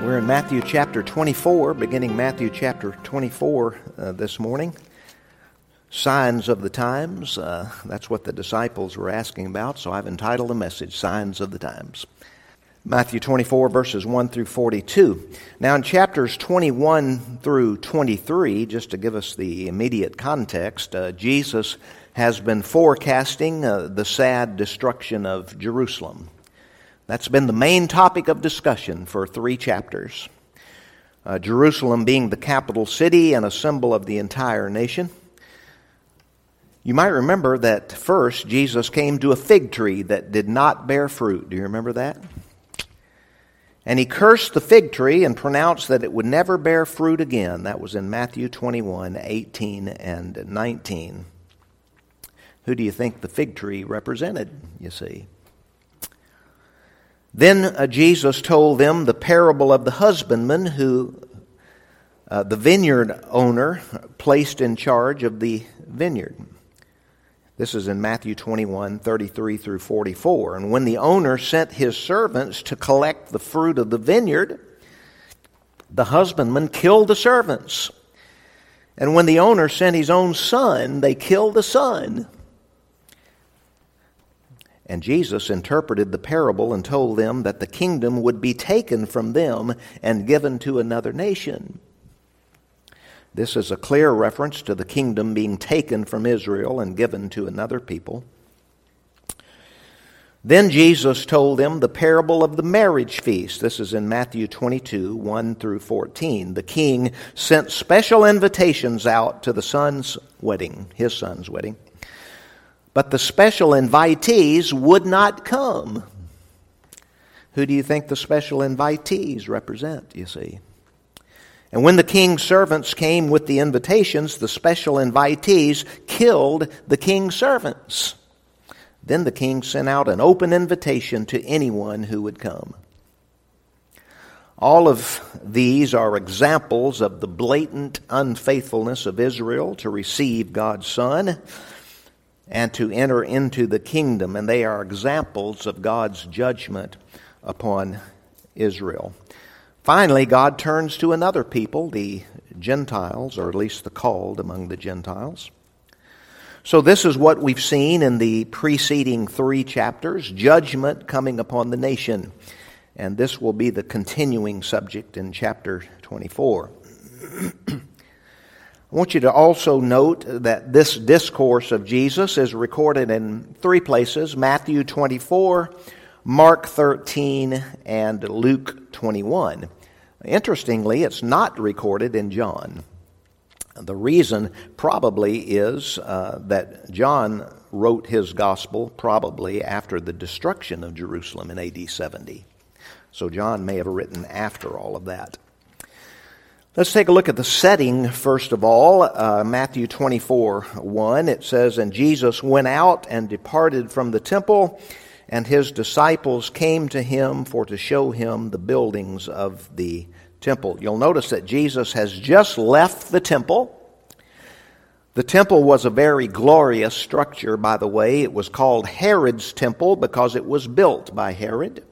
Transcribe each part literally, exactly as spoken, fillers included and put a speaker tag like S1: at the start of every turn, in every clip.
S1: We're in Matthew chapter twenty-four, beginning Matthew chapter twenty-four uh, this morning. Signs of the Times. Uh, that's what the disciples were asking about, so I've entitled the message, Signs of the Times. Matthew twenty-four, verses one through forty-two. Now in chapters twenty-one through twenty-three, just to give us the immediate context, uh, Jesus has been forecasting uh, the sad destruction of Jerusalem. That's been the main topic of discussion for three chapters. Uh, Jerusalem being the capital city and a symbol of the entire nation. You might remember that first Jesus came to a fig tree that did not bear fruit. Do you remember that? And he cursed the fig tree and pronounced that it would never bear fruit again. That was in Matthew twenty-one, eighteen and nineteen. Who do you think the fig tree represented, you see? Then uh, Jesus told them the parable of the husbandman who uh, the vineyard owner placed in charge of the vineyard. This is in Matthew twenty-one, thirty-three through forty-four. And when the owner sent his servants to collect the fruit of the vineyard, the husbandman killed the servants. And when the owner sent his own son, they killed the son. And Jesus interpreted the parable and told them that the kingdom would be taken from them and given to another nation. This is a clear reference to the kingdom being taken from Israel and given to another people. Then Jesus told them the parable of the marriage feast. This is in Matthew twenty-two, one through fourteen. The king sent special invitations out to the son's wedding, his son's wedding. But the special invitees would not come. Who do you think the special invitees represent, you see? And when the king's servants came with the invitations, the special invitees killed the king's servants. Then the king sent out an open invitation to anyone who would come. All of these are examples of the blatant unfaithfulness of Israel to receive God's Son and to enter into the kingdom, and they are examples of God's judgment upon Israel. Finally, God turns to another people, the Gentiles, or at least the called among the Gentiles. So this is what we've seen in the preceding three chapters, judgment coming upon the nation. And this will be the continuing subject in chapter twenty-four. I want you to also note that this discourse of Jesus is recorded in three places, Matthew twenty-four, Mark thirteen, and Luke twenty-one. Interestingly, it's not recorded in John. The reason probably is uh, that John wrote his gospel probably after the destruction of Jerusalem in A D seventy. So John may have written after all of that. Let's take a look at the setting first of all. Uh, Matthew twenty-four, one, it says, "And Jesus went out and departed from the temple, and his disciples came to him for to show him the buildings of the temple." You'll notice that Jesus has just left the temple. The temple was a very glorious structure, by the way. It was called Herod's temple because it was built by Herod.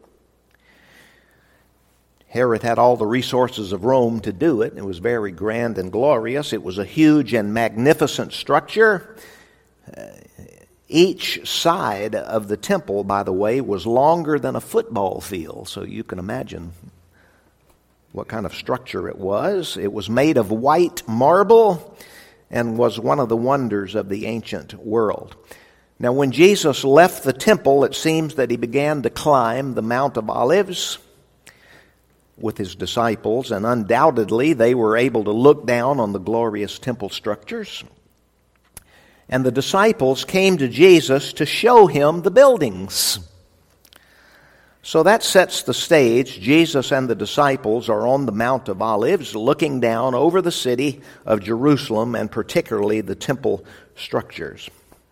S1: Herod had all the resources of Rome to do it. It was very grand and glorious. It was a huge and magnificent structure. Uh, each side of the temple, by the way, was longer than a football field. So you can imagine what kind of structure it was. It was made of white marble and was one of the wonders of the ancient world. Now, when Jesus left the temple, it seems that he began to climb the Mount of Olives with his disciples, and undoubtedly they were able to look down on the glorious temple structures. And the disciples came to Jesus to show him the buildings. So that sets the stage. Jesus and the disciples are on the Mount of Olives looking down over the city of Jerusalem and particularly the temple structures.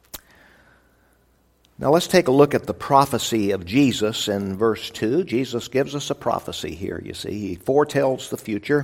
S1: Now let's take a look at the prophecy of Jesus in verse two. Jesus gives us a prophecy here, you see. He foretells the future.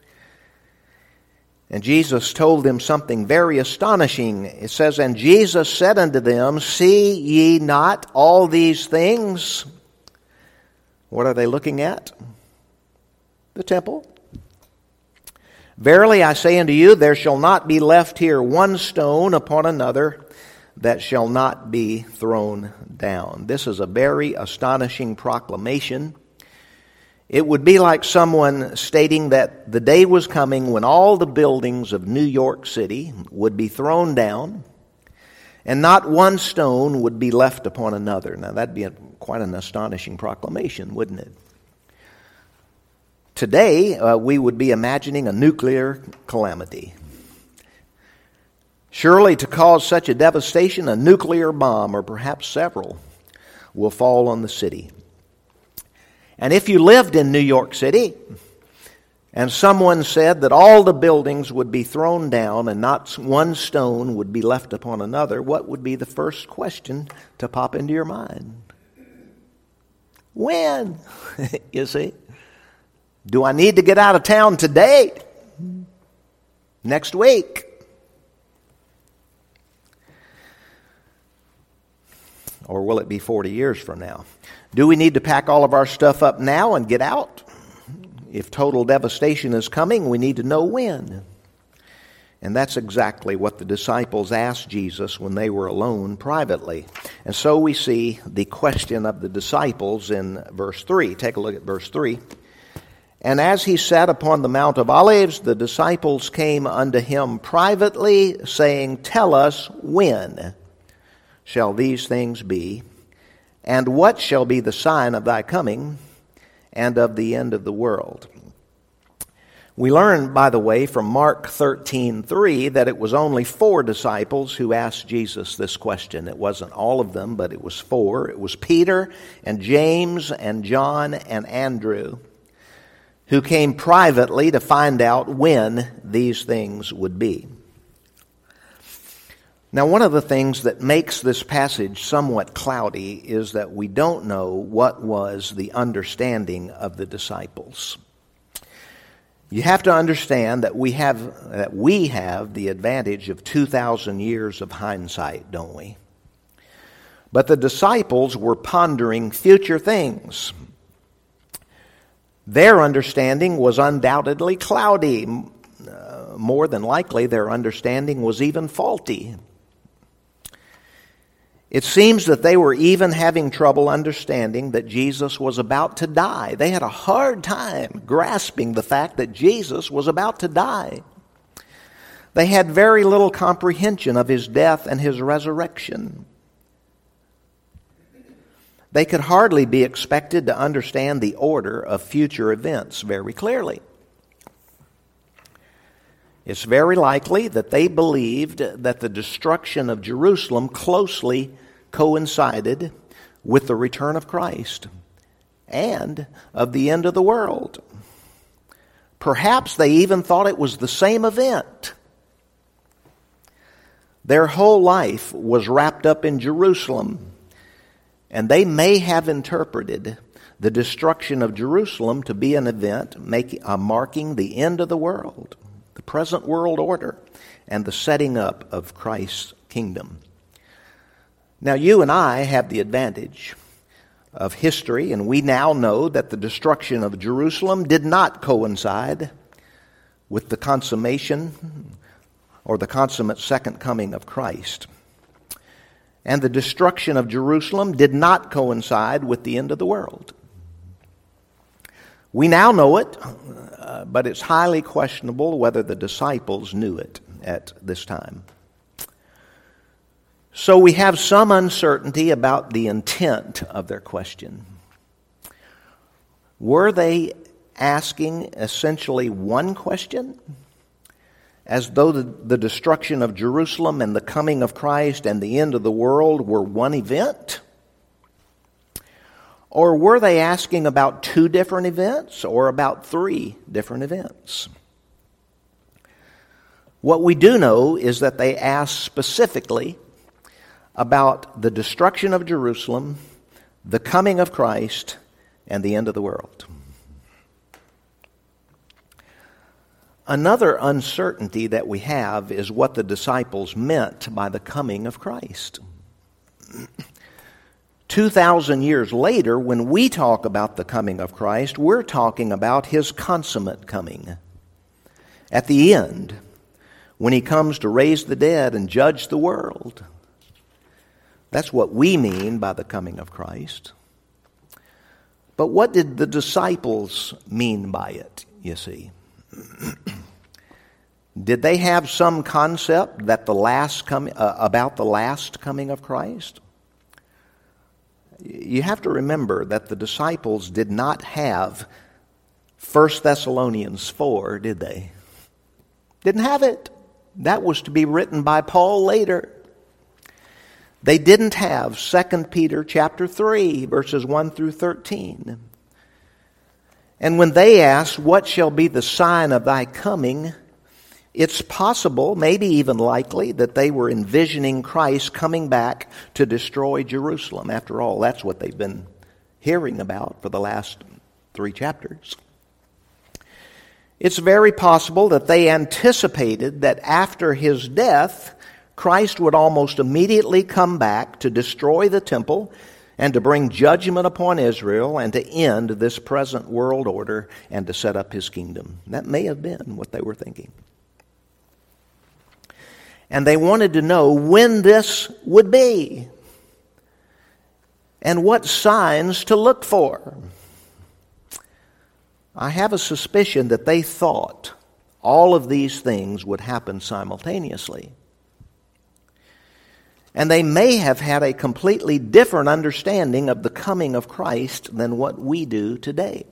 S1: And Jesus told them something very astonishing. It says, "And Jesus said unto them, See ye not all these things?" What are they looking at? The temple. Verily I say unto you, there shall not be left here one stone upon another that shall not be thrown down. This is a very astonishing proclamation. It would be like someone stating that the day was coming when all the buildings of New York City would be thrown down and not one stone would be left upon another. Now that'd be a, quite an astonishing proclamation, wouldn't it? Today, uh, we would be imagining a nuclear calamity. Surely to cause such a devastation, a nuclear bomb, or perhaps several, will fall on the city. And if you lived in New York City, and someone said that all the buildings would be thrown down and not one stone would be left upon another, what would be the first question to pop into your mind? When? You see? Do I need to get out of town today? Next week? Or will it be forty years from now? Do we need to pack all of our stuff up now and get out? If total devastation is coming, we need to know when. And that's exactly what the disciples asked Jesus when they were alone privately. And so we see the question of the disciples in verse three. Take a look at verse three. And as he sat upon the Mount of Olives, the disciples came unto him privately, saying, Tell us, when shall these things be? And what shall be the sign of thy coming and of the end of the world? We learn, by the way, from Mark thirteen three that it was only four disciples who asked Jesus this question. It wasn't all of them, but it was four. It was Peter and James and John and Andrew, who came privately to find out when these things would be. Now, one of the things that makes this passage somewhat cloudy is that we don't know what was the understanding of the disciples. You have to understand that we have that we have the advantage of two thousand years of hindsight, don't we? But the disciples were pondering future things. Their understanding was undoubtedly cloudy. Uh, more than likely, their understanding was even faulty. It seems that they were even having trouble understanding that Jesus was about to die. They had a hard time grasping the fact that Jesus was about to die. They had very little comprehension of his death and his resurrection. They could hardly be expected to understand the order of future events very clearly. It's very likely that they believed that the destruction of Jerusalem closely coincided with the return of Christ and of the end of the world. Perhaps they even thought it was the same event. Their whole life was wrapped up in Jerusalem, and they may have interpreted the destruction of Jerusalem to be an event making, uh, marking the end of the world, the present world order, and the setting up of Christ's kingdom. Now, you and I have the advantage of history, and we now know that the destruction of Jerusalem did not coincide with the consummation or the consummate second coming of Christ. And the destruction of Jerusalem did not coincide with the end of the world. We now know it, uh, but it's highly questionable whether the disciples knew it at this time. So we have some uncertainty about the intent of their question. Were they asking essentially one question, as though the, the destruction of Jerusalem and the coming of Christ and the end of the world were one event? Or were they asking about two different events or about three different events? What we do know is that they asked specifically about the destruction of Jerusalem, the coming of Christ, and the end of the world. Another uncertainty that we have is what the disciples meant by the coming of Christ. two thousand years later, when we talk about the coming of Christ, we're talking about his consummate coming. At the end, when he comes to raise the dead and judge the world. That's what we mean by the coming of Christ. But what did the disciples mean by it, you see? Did they have some concept that the last com- uh, about the last coming of Christ? You have to remember that the disciples did not have First Thessalonians four, did they? Didn't have it. That was to be written by Paul later. They didn't have Second Peter chapter three, verses one through thirteen. And when they asked, what shall be the sign of thy coming? It's possible, maybe even likely, that they were envisioning Christ coming back to destroy Jerusalem. After all, that's what they've been hearing about for the last three chapters. It's very possible that they anticipated that after his death, Christ would almost immediately come back to destroy the temple and to bring judgment upon Israel and to end this present world order and to set up his kingdom. That may have been what they were thinking. And they wanted to know when this would be and what signs to look for. I have a suspicion that they thought all of these things would happen simultaneously. And they may have had a completely different understanding of the coming of Christ than what we do today.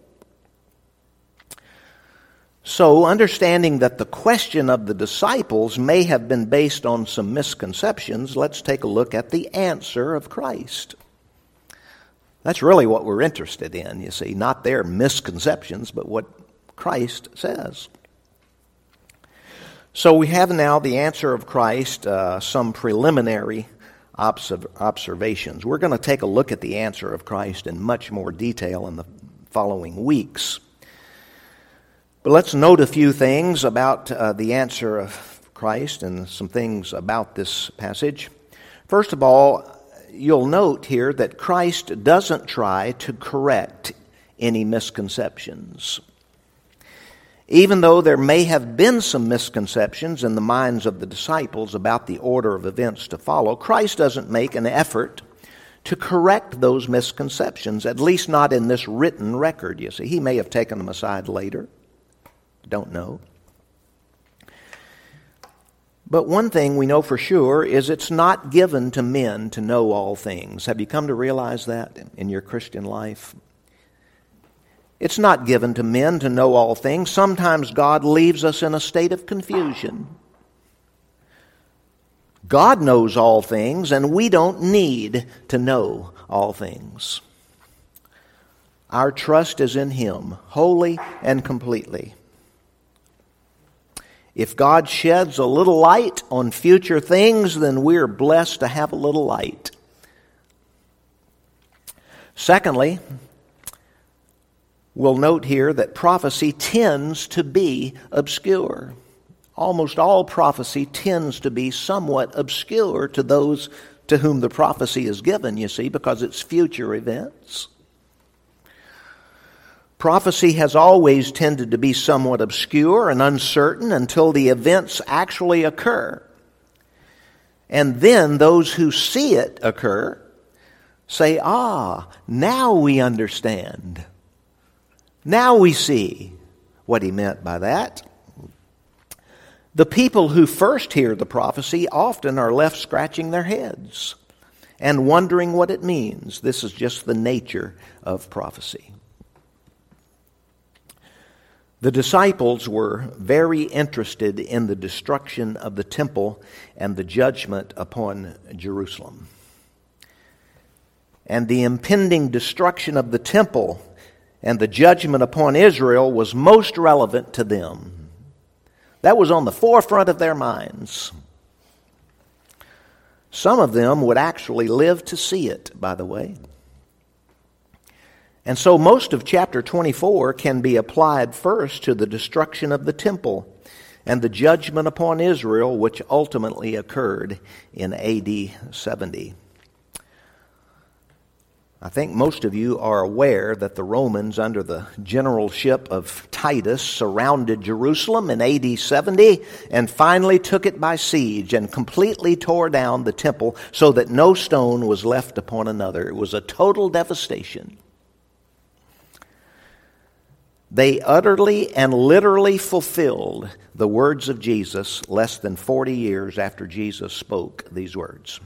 S1: So, understanding that the question of the disciples may have been based on some misconceptions, let's take a look at the answer of Christ. That's really what we're interested in, you see, not their misconceptions, but what Christ says. So we have now the answer of Christ, uh, some preliminary observ- observations. We're going to take a look at the answer of Christ in much more detail in the following weeks. But let's note a few things about uh, the answer of Christ and some things about this passage. First of all, you'll note here that Christ doesn't try to correct any misconceptions. Even though there may have been some misconceptions in the minds of the disciples about the order of events to follow, Christ doesn't make an effort to correct those misconceptions, at least not in this written record, you see. He may have taken them aside later. Don't know. But one thing we know for sure is it's not given to men to know all things. Have you come to realize that in your Christian life? It's not given to men to know all things. Sometimes God leaves us in a state of confusion. God knows all things, and we don't need to know all things. Our trust is in Him, wholly and completely. If God sheds a little light on future things, then we're blessed to have a little light. Secondly, we'll note here that prophecy tends to be obscure. Almost all prophecy tends to be somewhat obscure to those to whom the prophecy is given, you see, because it's future events. Prophecy has always tended to be somewhat obscure and uncertain until the events actually occur. And then those who see it occur say, ah, now we understand. Now we see what he meant by that. The people who first hear the prophecy often are left scratching their heads and wondering what it means. This is just the nature of prophecy. The disciples were very interested in the destruction of the temple and the judgment upon Jerusalem. And the impending destruction of the temple and the judgment upon Israel was most relevant to them. That was on the forefront of their minds. Some of them would actually live to see it, by the way. And so most of chapter twenty-four can be applied first to the destruction of the temple and the judgment upon Israel, which ultimately occurred in A D seventy. I think most of you are aware that the Romans, under the generalship of Titus, surrounded Jerusalem in A D seventy and finally took it by siege and completely tore down the temple so that no stone was left upon another. It was a total devastation. They utterly and literally fulfilled the words of Jesus less than forty years after Jesus spoke these words.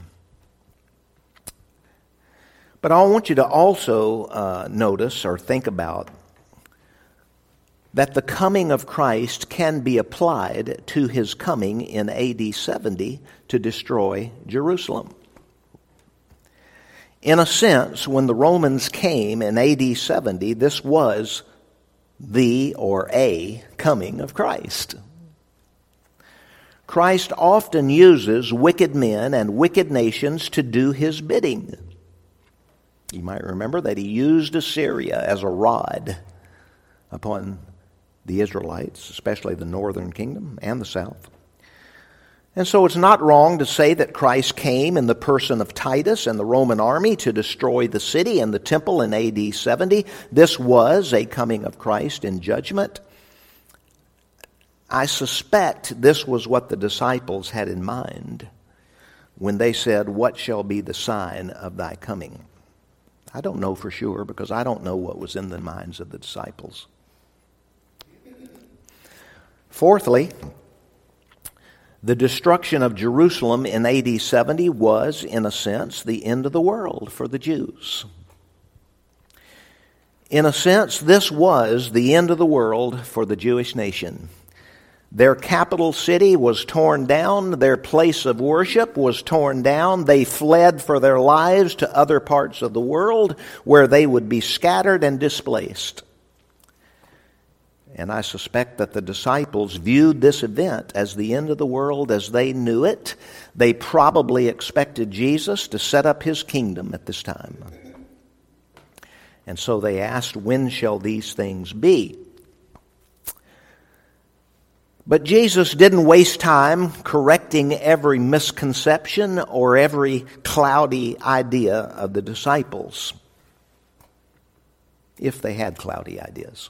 S1: But I want you to also uh, notice or think about that the coming of Christ can be applied to his coming in A D seventy to destroy Jerusalem. In a sense, when the Romans came in A D seventy, this was the or a coming of Christ. Christ often uses wicked men and wicked nations to do his bidding. You might remember that he used Assyria as a rod upon the Israelites, especially the northern kingdom and the south. And so it's not wrong to say that Christ came in the person of Titus and the Roman army to destroy the city and the temple in A D seventy. This was a coming of Christ in judgment. I suspect this was what the disciples had in mind when they said, "What shall be the sign of thy coming?" I don't know for sure because I don't know what was in the minds of the disciples. Fourthly, the destruction of Jerusalem in A D seventy was, in a sense, the end of the world for the Jews. In a sense, this was the end of the world for the Jewish nation. Their capital city was torn down. Their place of worship was torn down. They fled for their lives to other parts of the world where they would be scattered and displaced. And I suspect that the disciples viewed this event as the end of the world as they knew it. They probably expected Jesus to set up his kingdom at this time. And so they asked, "When shall these things be?" But Jesus didn't waste time correcting every misconception or every cloudy idea of the disciples, if they had cloudy ideas.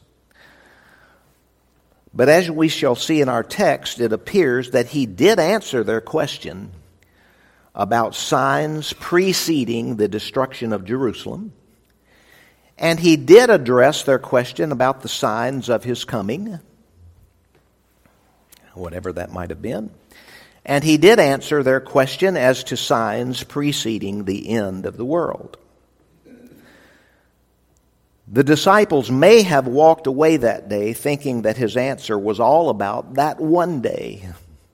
S1: But as we shall see in our text, it appears that he did answer their question about signs preceding the destruction of Jerusalem, and he did address their question about the signs of his coming, whatever that might have been. And he did answer their question as to signs preceding the end of the world. The disciples may have walked away that day thinking that his answer was all about that one day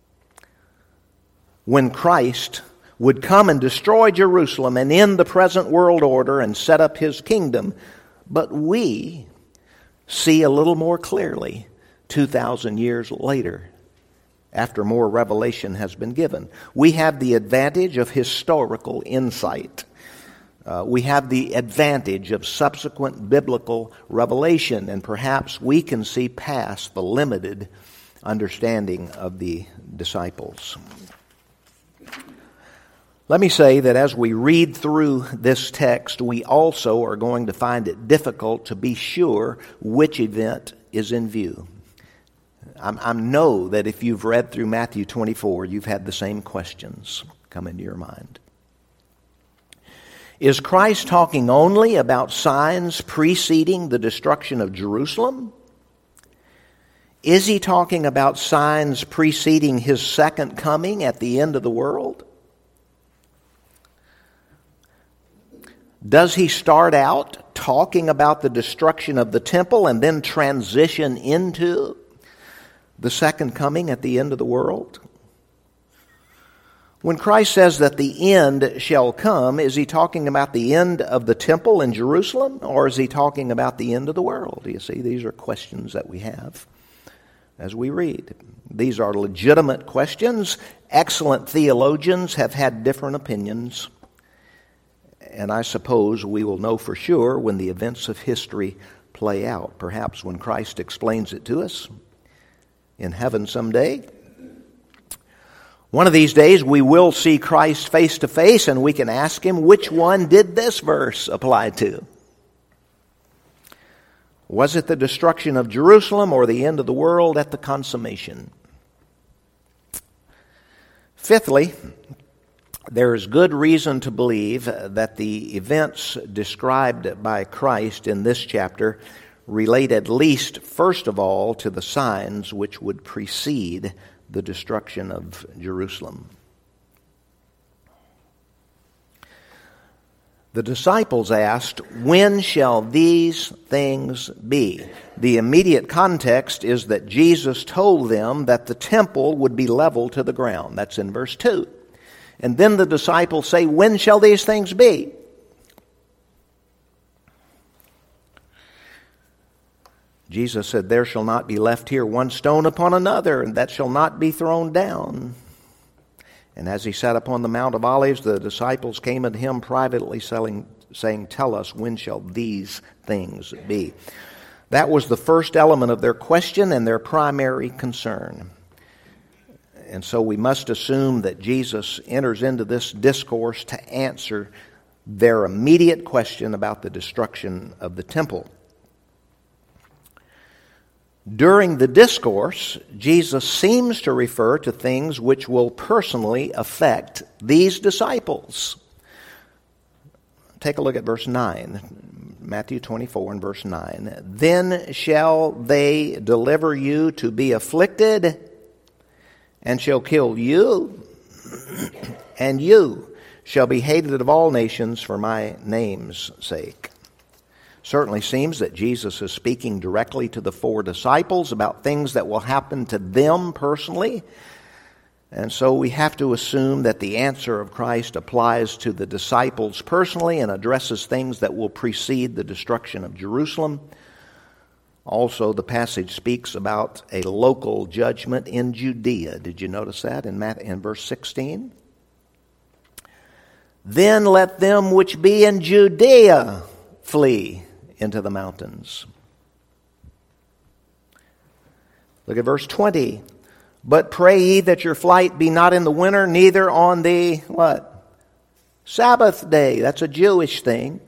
S1: when Christ would come and destroy Jerusalem and end the present world order and set up his kingdom. But we see a little more clearly two thousand years later, after more revelation has been given. We have the advantage of historical insight. Uh, we have the advantage of subsequent biblical revelation, and perhaps we can see past the limited understanding of the disciples. Let me say that as we read through this text, we also are going to find it difficult to be sure which event is in view. I know that if you've read through Matthew twenty-four, you've had the same questions come into your mind. Is Christ talking only about signs preceding the destruction of Jerusalem? Is he talking about signs preceding his second coming at the end of the world? Does he start out talking about the destruction of the temple and then transition into the second coming at the end of the world? When Christ says that the end shall come, is he talking about the end of the temple in Jerusalem, or is he talking about the end of the world? You see, these are questions that we have as we read. These are legitimate questions. Excellent theologians have had different opinions, and I suppose we will know for sure when the events of history play out, perhaps when Christ explains it to us in heaven someday, One of these days we will see Christ face to face, and we can ask him, which one did this verse apply to? Was it the destruction of Jerusalem or the end of the world at the consummation? Fifthly, there is good reason to believe that the events described by Christ in this chapter relate at least, first of all, to the signs which would precede the destruction of Jerusalem. The disciples asked, "When shall these things be?" The immediate context is that Jesus told them that the temple would be leveled to the ground. That's in verse two. And then the disciples say, "When shall these things be?" Jesus said, "There shall not be left here one stone upon another, and that shall not be thrown down." And as he sat upon the Mount of Olives, the disciples came unto him privately, saying, "Tell us, when shall these things be?" That was the first element of their question and their primary concern. And so we must assume that Jesus enters into this discourse to answer their immediate question about the destruction of the temple. During the discourse, Jesus seems to refer to things which will personally affect these disciples. Take a look at verse nine, Matthew twenty-four and verse nine. "Then shall they deliver you to be afflicted, and shall kill you, and you shall be hated of all nations for my name's sake." Certainly seems that Jesus is speaking directly to the four disciples about things that will happen to them personally. And so we have to assume that the answer of Christ applies to the disciples personally and addresses things that will precede the destruction of Jerusalem. Also, the passage speaks about a local judgment in Judea. Did you notice that in, Matthew, in verse sixteen? "Then let them which be in Judea flee into the mountains." Look at verse twenty. "But pray ye that your flight be not in the winter, neither on the," what? "Sabbath day." That's a Jewish thing.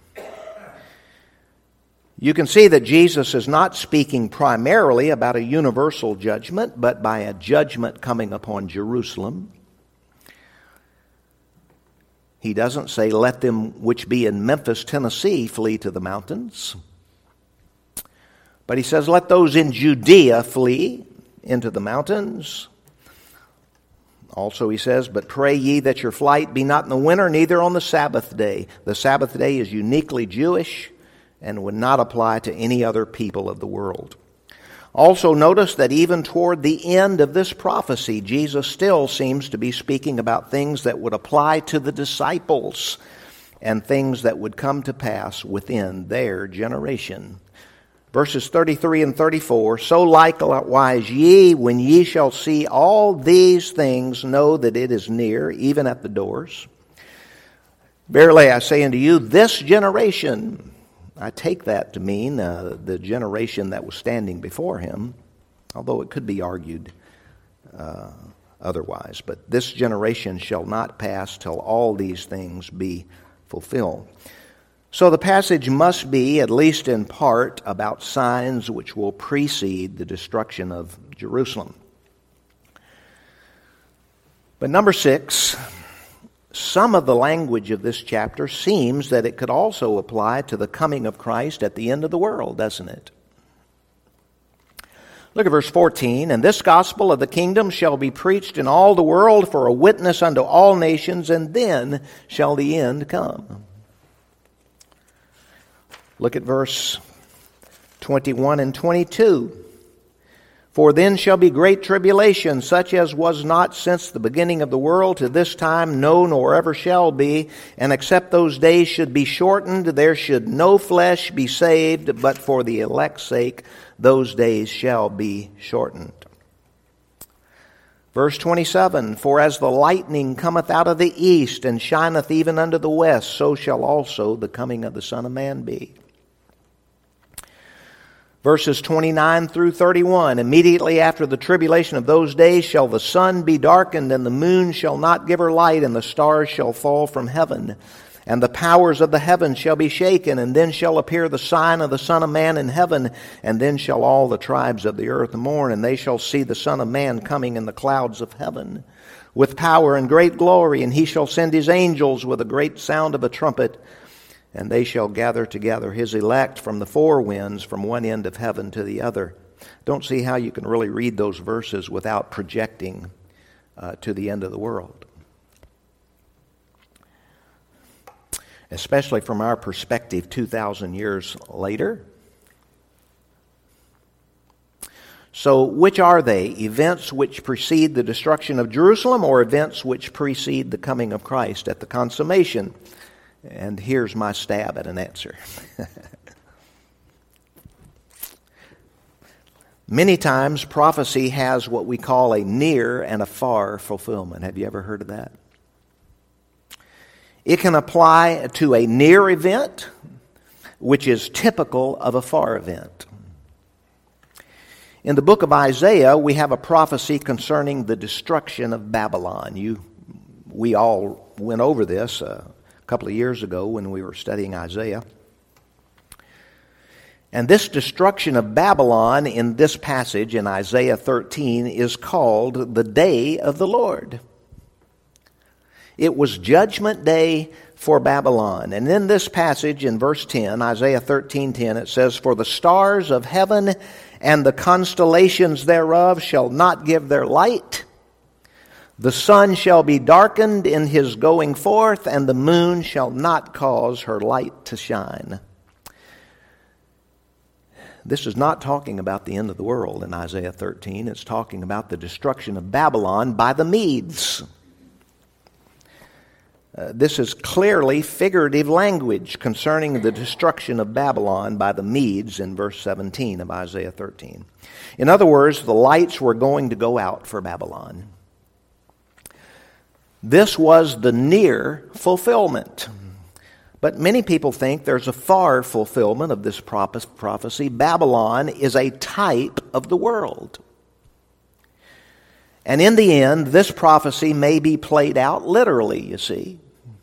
S1: You can see that Jesus is not speaking primarily about a universal judgment, but by a judgment coming upon Jerusalem. He doesn't say, "Let them which be in Memphis, Tennessee, flee to the mountains." But he says, "Let those in Judea flee into the mountains." Also he says, "But pray ye that your flight be not in the winter, neither on the Sabbath day." The Sabbath day is uniquely Jewish and would not apply to any other people of the world. Also notice that even toward the end of this prophecy, Jesus still seems to be speaking about things that would apply to the disciples and things that would come to pass within their generation. Verses thirty-three and thirty-four, "So likewise ye, when ye shall see all these things, know that it is near, even at the doors. Verily I say unto you, this generation," I take that to mean uh, the generation that was standing before him, although it could be argued uh, otherwise. "But this generation shall not pass till all these things be fulfilled." So the passage must be, at least in part, about signs which will precede the destruction of Jerusalem. But number six, some of the language of this chapter seems that it could also apply to the coming of Christ at the end of the world, doesn't it? Look at verse fourteen. "And this gospel of the kingdom shall be preached in all the world for a witness unto all nations, and then shall the end come." Look at verse twenty-one and twenty-two. "For then shall be great tribulation, such as was not since the beginning of the world to this time, no, nor ever shall be. And except those days should be shortened, there should no flesh be saved, but for the elect's sake those days shall be shortened." Verse twenty-seven, "For as the lightning cometh out of the east, and shineth even unto the west, so shall also the coming of the Son of Man be." Verses twenty-nine through thirty-one, immediately after the tribulation of those days shall the sun be darkened, and the moon shall not give her light, and the stars shall fall from heaven, and the powers of the heavens shall be shaken, and then shall appear the sign of the Son of Man in heaven, and then shall all the tribes of the earth mourn, and they shall see the Son of Man coming in the clouds of heaven, with power and great glory, and he shall send his angels with a great sound of a trumpet, and they shall gather together his elect from the four winds, from one end of heaven to the other. Don't see how you can really read those verses without projecting uh, to the end of the world. Especially from our perspective two thousand years later. So which are they? Events which precede the destruction of Jerusalem, or events which precede the coming of Christ at the consummation? And here's my stab at an answer. Many times prophecy has what we call a near and a far fulfillment. Have you ever heard of that? It can apply to a near event, which is typical of a far event. In the book of Isaiah, we have a prophecy concerning the destruction of Babylon. You, we all went over this uh, a couple of years ago when we were studying Isaiah. And this destruction of Babylon in this passage in Isaiah thirteen is called the day of the Lord. It was judgment day for Babylon. And in this passage in verse ten, Isaiah thirteen ten, it says, "For the stars of heaven and the constellations thereof shall not give their light. The sun shall be darkened in his going forth, and the moon shall not cause her light to shine." This is not talking about the end of the world in Isaiah thirteen. It's talking about the destruction of Babylon by the Medes. Uh, this is clearly figurative language concerning the destruction of Babylon by the Medes in verse seventeen of Isaiah thirteen. In other words, the lights were going to go out for Babylon. This was the near fulfillment. But many people think there's a far fulfillment of this prophecy. Babylon is a type of the world. And in the end, this prophecy may be played out literally, you see.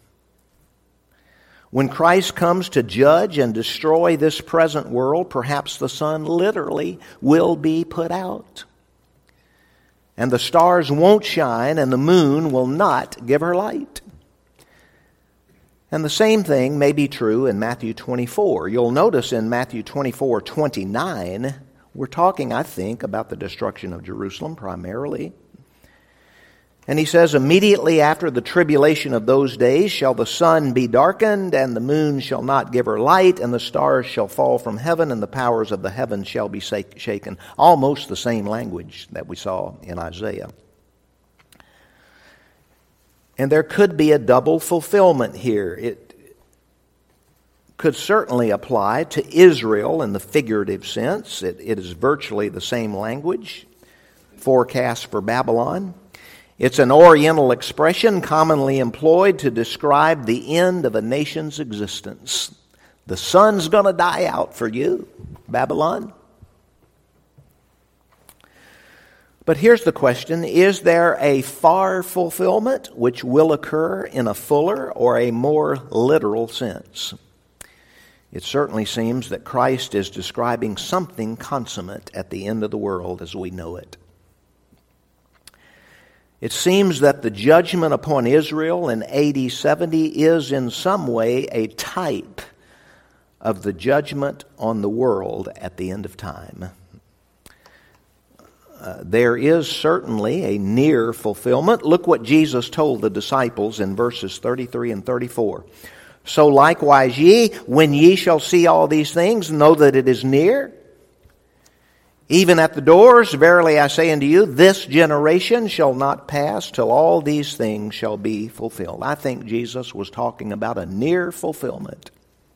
S1: When Christ comes to judge and destroy this present world, perhaps the sun literally will be put out. And the stars won't shine, and the moon will not give her light. And the same thing may be true in Matthew twenty-four. You'll notice in Matthew twenty-four twenty-nine, we're talking, I think, about the destruction of Jerusalem primarily. And he says, "Immediately after the tribulation of those days shall the sun be darkened, and the moon shall not give her light, and the stars shall fall from heaven, and the powers of the heavens shall be shaken." Almost the same language that we saw in Isaiah. And there could be a double fulfillment here. It could certainly apply to Israel in the figurative sense. It, it is virtually the same language, forecast for Babylon. It's an Oriental expression commonly employed to describe the end of a nation's existence. The sun's going to die out for you, Babylon. But here's the question: is there a far fulfillment which will occur in a fuller or a more literal sense? It certainly seems that Christ is describing something consummate at the end of the world as we know it. It seems that the judgment upon Israel in A D seventy is in some way a type of the judgment on the world at the end of time. Uh, there is certainly a near fulfillment. Look what Jesus told the disciples in verses thirty-three and thirty-four. "So likewise ye, when ye shall see all these things, know that it is near. Even at the doors, verily I say unto you, this generation shall not pass till all these things shall be fulfilled." I think Jesus was talking about a near fulfillment.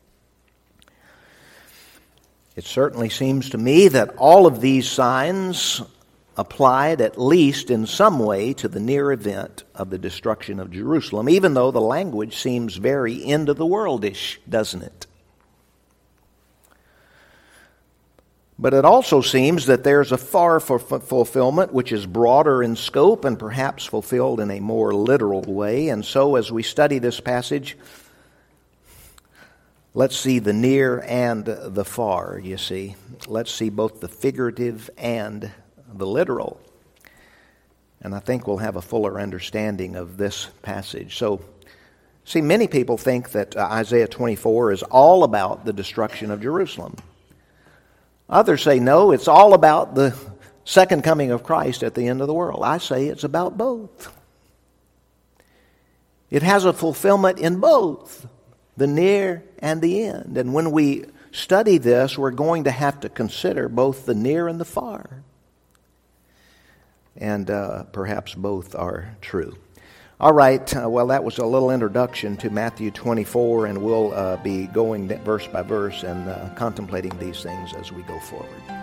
S1: It certainly seems to me that all of these signs applied at least in some way to the near event of the destruction of Jerusalem, even though the language seems very end-of-the-worldish, doesn't it? But it also seems that there's a far for fulfillment which is broader in scope and perhaps fulfilled in a more literal way. And so as we study this passage, let's see the near and the far, you see. Let's see both the figurative and the literal. And I think we'll have a fuller understanding of this passage. So, see, many people think that uh, Isaiah twenty-four is all about the destruction of Jerusalem. Others say, no, it's all about the second coming of Christ at the end of the world. I say it's about both. It has a fulfillment in both, the near and the end. And when we study this, we're going to have to consider both the near and the far. And uh, perhaps both are true. All right, uh, well, that was a little introduction to Matthew twenty-four, and we'll uh, be going verse by verse and uh, contemplating these things as we go forward.